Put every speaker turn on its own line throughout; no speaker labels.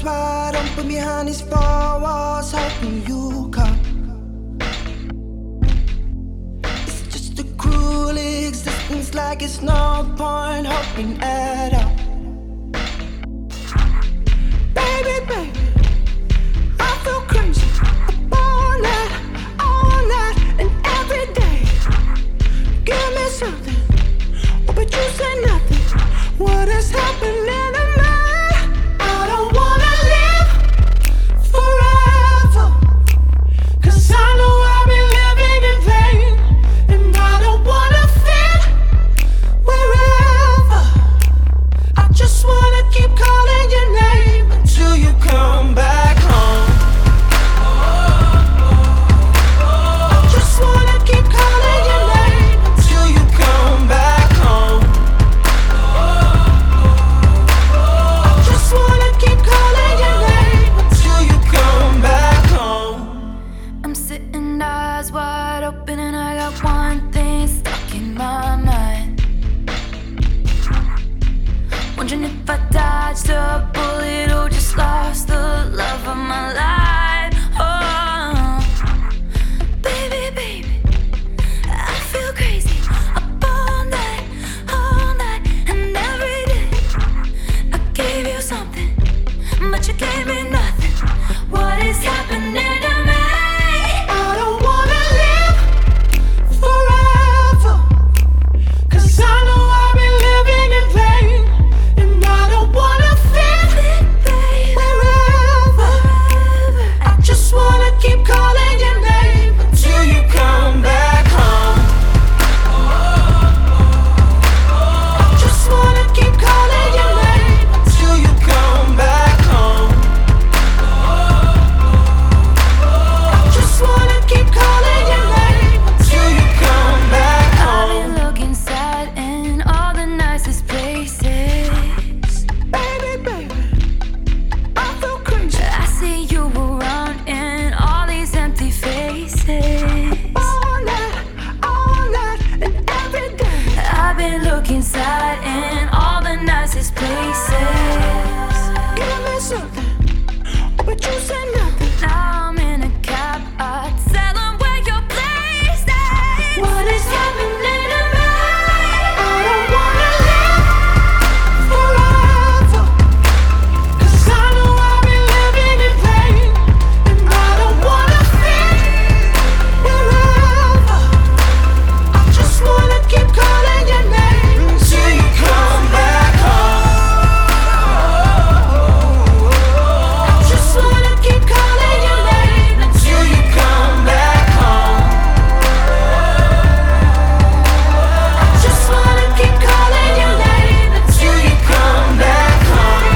eyes wide open behind these four walls, hoping you come. It's just a cruel existence, like it's no point hoping at all. Baby, baby, I feel crazy all night and every day. Give me something, oh, but you say nothing. What is happening to me? I don't wanna live forever, 'cause I know I've been living in vain. And I don't wanna fit wherever. I just wanna keep calling your name until you come back home. I just wanna keep calling your name until you come back home. I just wanna keep calling your name until you come back home.
I'm sitting eyes wide open and I got one thing stuck in my mind. Wondering if I dodged a bullet or just lost the love of my life. Oh, baby, baby, I feel crazy up all night and every day. I gave you something, but you gave me nothing. What is happening to me?
I don't wanna live forever, 'cause I know I've been living in vain. And I don't wanna fit wherever. I just wanna keep calling your name until you come back home. I just wanna keep calling your name until you come back home. I just wanna keep calling your name until you come back
I've
home.
been looking sad in all the nicest places.
Baby, baby, I feel crazy
I see you around in all these empty faces.
all night and every day.
I've been looking sad in all the nicest places.
Give me something, oh, but you say nothing.
Now I'm in a cab, I tell them where your place is. What is happening to me?
I don't wanna live forever, 'cause I know I've been living in vain. And I don't wanna fit wherever. I just wanna keep calling your name until you come back home. I just wanna keep calling your name until you come back home. I just wanna keep calling your name until you come back home.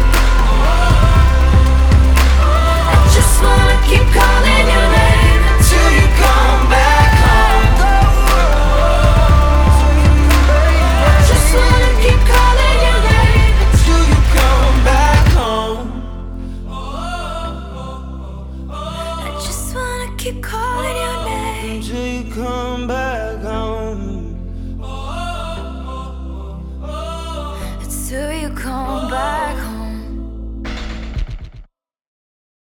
I just wanna keep calling your name until you come back home. I just wanna keep calling your name until you come back home.
I just wanna keep calling your name
Until you come back home.
until you come back.